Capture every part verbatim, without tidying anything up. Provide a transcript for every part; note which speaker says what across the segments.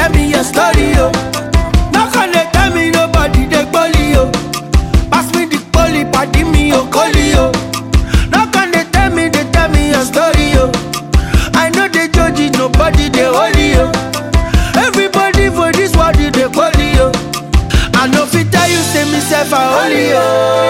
Speaker 1: tell me your story, yo. No can they tell me nobody they bully, yo. Pass me the poly, party me, yo, collie, yo. No can they tell me, they tell me your story, yo. I know they judge it, nobody they holy, yo. Everybody for this world they bully, yo. I know if I tell you, say myself a holy, yo.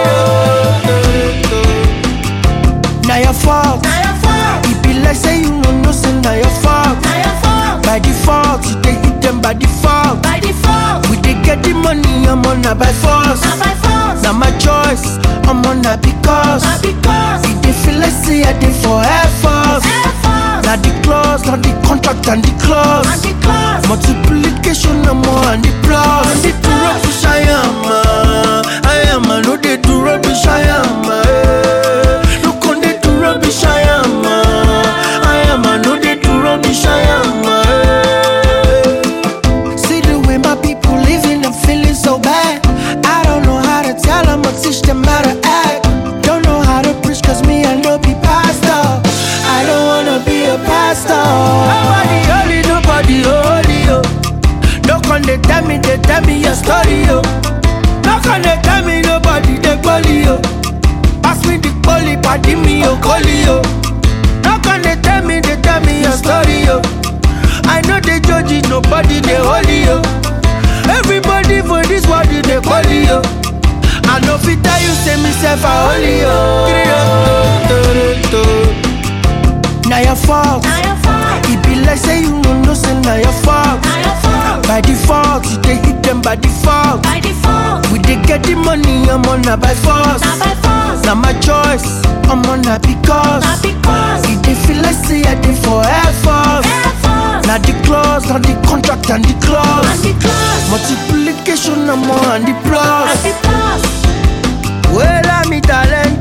Speaker 1: Now your fault. It be like say you know no say now your fault. By default, you they hit them by default.
Speaker 2: By default,
Speaker 1: We they get the money, I'm on a by force.
Speaker 2: not by force,
Speaker 1: Now my choice, I'm on a because.
Speaker 2: not because.
Speaker 1: If they feel like say I did for Air Force.
Speaker 2: Air Force,
Speaker 1: Now the clause, not the contract and the clause.
Speaker 2: and the class,
Speaker 1: Multiplication, no more and the plus.
Speaker 2: And the
Speaker 1: And the do rubbish I am, uh, I am, I know they do rubbish I am. Uh, look on they do rubbish I am, uh, I am, I know they do rubbish I am. Uh, see the way my people living, I'm feeling so bad. I don't know how to tell them or teach them how to act. Don't know how to preach cause me I know be pastor. I don't wanna be a pastor. Nobody holy, nobody holy, yo. No can they tell me, they tell me your story, yo. No can they tell me nobody they bully, yo. Pass me the poly, party me, yo, collie, yo. No can they tell me, they tell me your story, yo. I know they judge it, nobody they holy, yo. Everybody for this world they bully, yo. I know if I tell you, say myself a holy, yo. Now your fault.
Speaker 2: now your fault,
Speaker 1: It be like say you know no say now your fault.
Speaker 2: now your fault,
Speaker 1: By default, you they hit them by default.
Speaker 2: by default,
Speaker 1: We they get the money, I'm on a by force.
Speaker 2: not by force,
Speaker 1: Now my choice, I'm on a because.
Speaker 2: not because.
Speaker 1: If they feel like say I did for Air Force.
Speaker 2: Air Force,
Speaker 1: Now the clause, not the contract and the
Speaker 2: and
Speaker 1: clause.
Speaker 2: the class,
Speaker 1: Multiplication, no more and the plus.
Speaker 2: and the plus.
Speaker 1: Well, I'm Italian.